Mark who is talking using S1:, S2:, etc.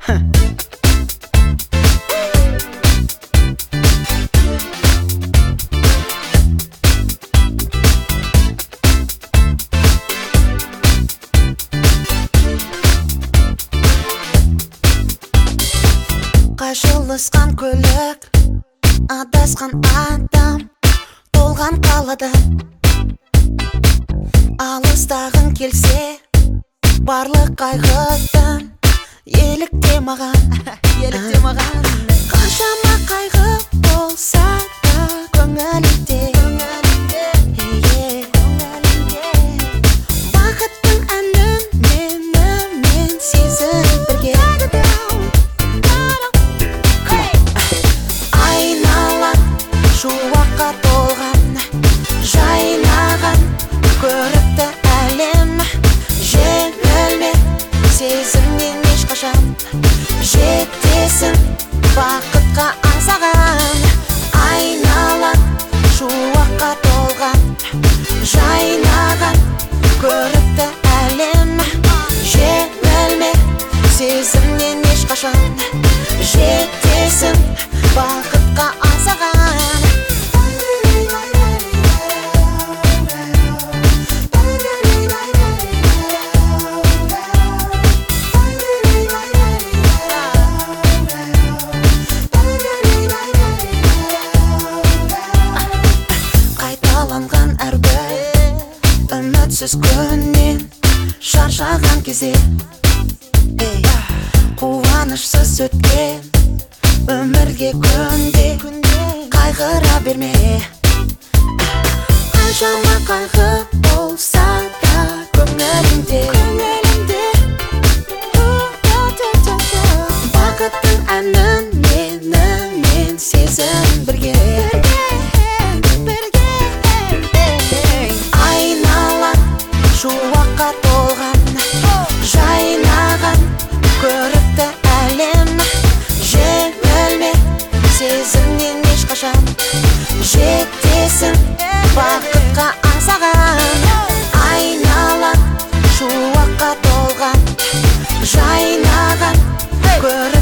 S1: Қайшылысқан көлік, адасқан адам, толған қалада. Алыстағың келсе, барлық қайғыдан елікте маған. Қаншама қайғы болса да көңілімде. Бақыттың әнін мен сезініп бірге. Шуаққа толған, жайнаған, көрікті әлем. Жеңілме сезімнен ешқашан, жетесің бақытқа аңсаған. Айналан, шуаққа толған, жайнаған, көрікті әлем. Жеңілме сезімнен ешқашан, жетесің бақытқа аңсаған. Қайталанған әрбір үмітсіз күннен шаршаған кезде, қуанышсыз өткен өмірге күнде қайғыра берме. Қаншама қайғы болса да көңілімде. Бақыттың әнін мен сезім бірге. Айналан, шуаққа толған, жайнаған, көрікті әлем. Жеңілме сезімнен ешқашан, жетесің бақытқа аңсаған. Айналан, шуаққа толған, жайнаған, көрікті